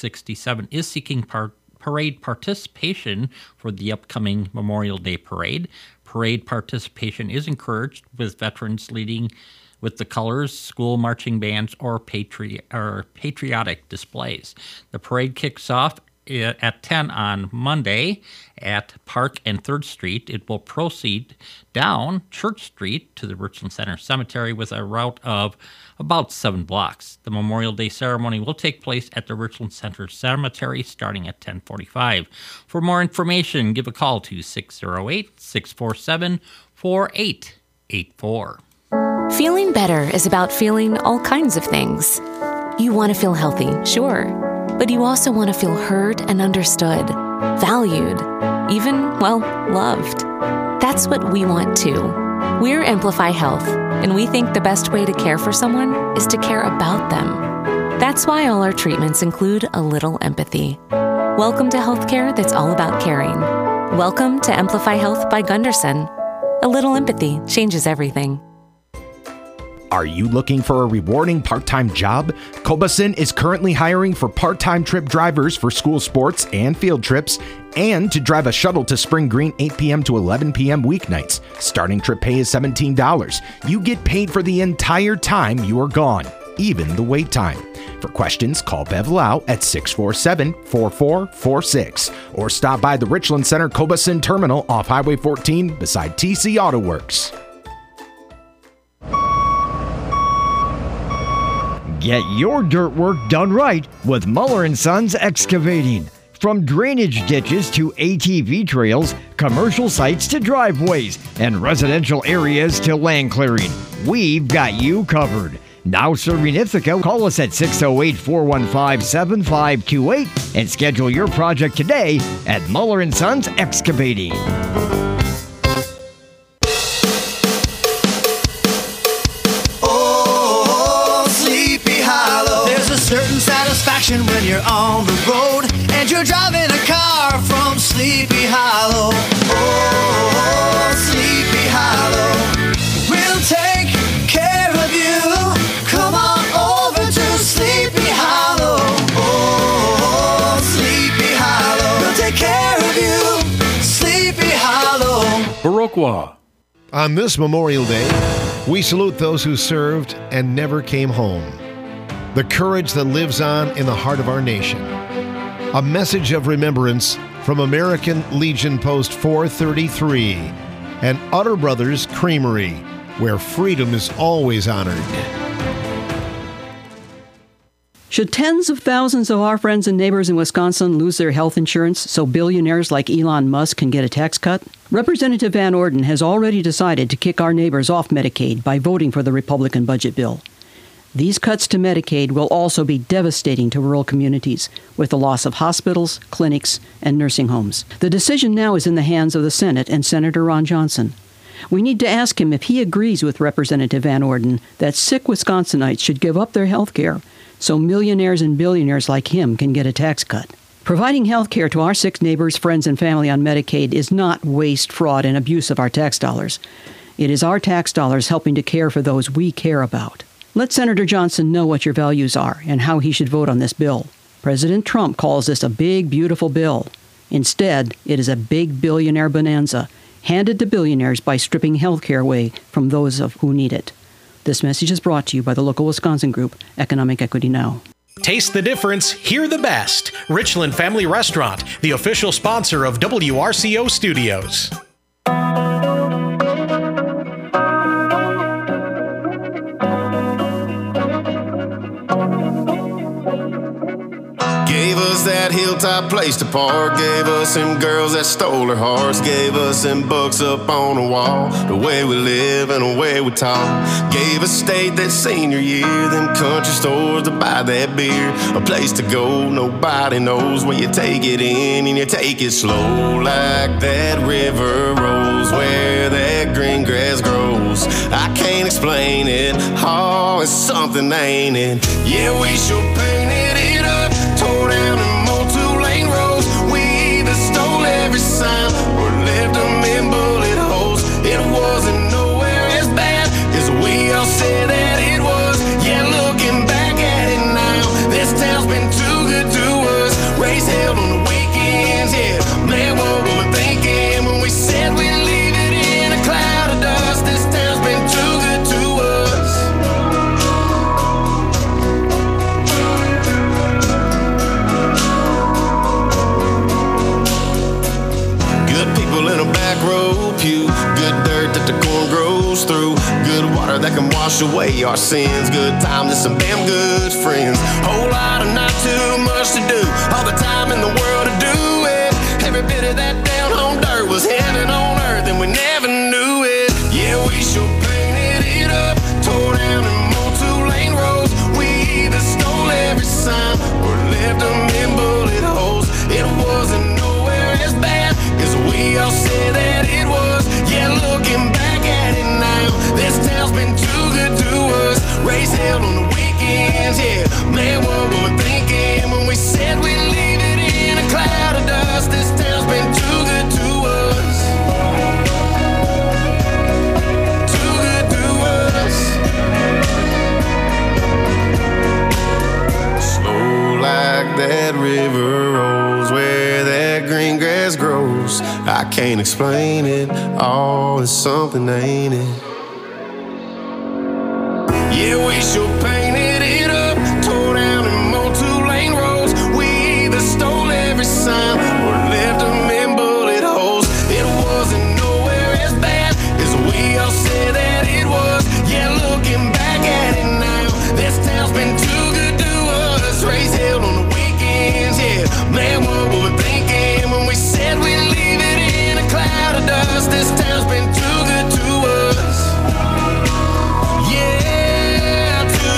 2267 is seeking parade participation for the upcoming Memorial Day parade. Parade participation is encouraged with veterans leading with the colors, school marching bands, or patriotic displays. The parade kicks off at 10 on Monday at Park and 3rd Street. It will proceed down Church Street to the Richland Center Cemetery with a route of about 7 blocks. The Memorial Day ceremony will take place at the Richland Center Cemetery starting at 10:45. For more information, give a call to 608-647-4884. Feeling better is about feeling all kinds of things. You want to feel healthy, sure, but you also want to feel heard and understood, valued, even, loved. That's what we want too. We're Amplify Health, and we think the best way to care for someone is to care about them. That's why all our treatments include a little empathy. Welcome to healthcare that's all about caring. Welcome to Amplify Health by Gunderson. A little empathy changes everything. Are you looking for a rewarding part-time job? Cobason is currently hiring for part-time trip drivers for school sports and field trips, and to drive a shuttle to Spring Green 8 p.m. to 11 p.m. weeknights. Starting trip pay is $17. You get paid for the entire time you are gone, even the wait time. For questions, call Bev Lau at 647-4446 or stop by the Richland Center Cobason Terminal off Highway 14 beside TC Auto Works. Get your dirt work done right with Muller & Sons Excavating. From drainage ditches to ATV trails, commercial sites to driveways, and residential areas to land clearing, we've got you covered. Now serving Ithaca, call us at 608-415-7528 and schedule your project today at Muller & Sons Excavating. Oh, Sleepy Hollow. There's a certain satisfaction when you're on the road and you're driving a car from Sleepy Hollow. Oh, Sleepy Hollow. We'll take care of you. Come on over to Sleepy Hollow. Oh, Sleepy Hollow. We'll take care of you. Sleepy Hollow. Viroqua. On this Memorial Day, we salute those who served and never came home. The courage that lives on in the heart of our nation. A message of remembrance from American Legion Post 433 and Utter Brothers Creamery, where freedom is always honored. Should tens of thousands of our friends and neighbors in Wisconsin lose their health insurance so billionaires like Elon Musk can get a tax cut? Representative Van Orden has already decided to kick our neighbors off Medicaid by voting for the Republican budget bill. These cuts to Medicaid will also be devastating to rural communities, with the loss of hospitals, clinics, and nursing homes. The decision now is in the hands of the Senate and Senator Ron Johnson. We need to ask him if he agrees with Representative Van Orden that sick Wisconsinites should give up their health care so millionaires and billionaires like him can get a tax cut. Providing health care to our sick neighbors, friends, and family on Medicaid is not waste, fraud, and abuse of our tax dollars. It is our tax dollars helping to care for those we care about. Let Senator Johnson know what your values are and how he should vote on this bill. President Trump calls this a big, beautiful bill. Instead, it is a big billionaire bonanza, handed to billionaires by stripping health care away from those of who need it. This message is brought to you by the local Wisconsin group, Economic Equity Now. Taste the difference, hear the best. Richland Family Restaurant, the official sponsor of WRCO Studios. Gave us that hilltop place to park. Gave us them girls that stole her hearts. Gave us them books up on the wall. The way we live and the way we talk. Gave us state that senior year. Them country stores to buy that beer. A place to go nobody knows, where you take it in and you take it slow. Like that river rolls where that green grass grows. I can't explain it. Oh, it's something, ain't it? Yeah, we sure painted it up. Tore down and mowed 2-lane roads. We either stole every sign or left them in bullet holes. It wasn't nowhere as bad as we all said that it was. Yeah, looking back at it now, this town's been too good to us. Race held on the weekends, yeah. Man, what were we thinking when we said we'd leave it in a cloud of dust? This town's been too good to us. In a back row pew, good dirt that the corn grows through, good water that can wash away our sins, good times and some damn good friends, whole lot of not too much to do, all the time in the world to do it. Every bit of that down home dirt was heaven on earth and we never knew it. Yeah, we sure painted it up, tore down and mowed 2-lane roads. We either stole every sign or left them in bullet holes. It wasn't nowhere as bad as we all said that it was. Yeah, looking back at it now, this town's been too good to us. Race held on the weekends, yeah. Man, what were we thinking when we said we'd leave it in a cloud of dust? This town's been too good to us. Too good to us. Slow like that river rolls where that green grass grows. I can't explain it. Oh, it's something, ain't it? Yeah, we sure painted it up, tore down and mowed 2-lane roads. We either stole every sign or left them in bullet holes. It wasn't nowhere as bad as we all said that it was. Yeah, looking back at it now, this town's been too good to us. Race held on the weekends, yeah. Man, what were we thinking when we said we'd leave it in a cloud of dust? This town's been too good to us. Yeah, too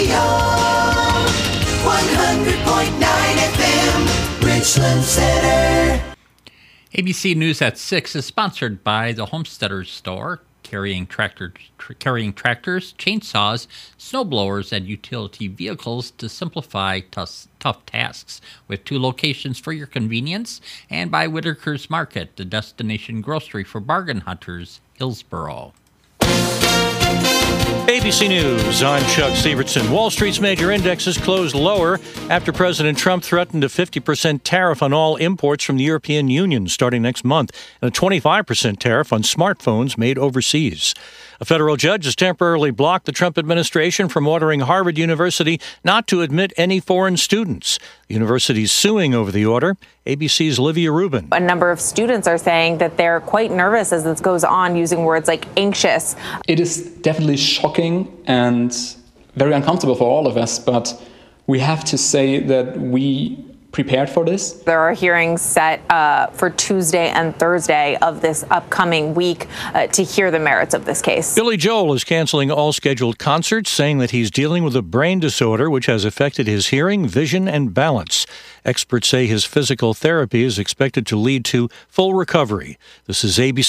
100.9 FM, Richland Center. ABC News at 6 is sponsored by the Homesteaders Store, carrying tractors, chainsaws, snowblowers, and utility vehicles to simplify tough tasks, with 2 locations for your convenience, and by Whitaker's Market, the destination grocery for bargain hunters, Hillsboro. ABC News, I'm Chuck Sievertson. Wall Street's major indexes closed lower after President Trump threatened a 50% tariff on all imports from the European Union starting next month and a 25% tariff on smartphones made overseas. A federal judge has temporarily blocked the Trump administration from ordering Harvard University not to admit any foreign students. The university is suing over the order. ABC's Livia Rubin. A number of students are saying that they're quite nervous as this goes on, using words like anxious. It is definitely shocking and very uncomfortable for all of us, but we have to say that we prepared for this. There are hearings set for Tuesday and Thursday of this upcoming week to hear the merits of this case. Billy Joel is canceling all scheduled concerts, saying that he's dealing with a brain disorder which has affected his hearing, vision, and balance. Experts say his physical therapy is expected to lead to full recovery. This is ABC.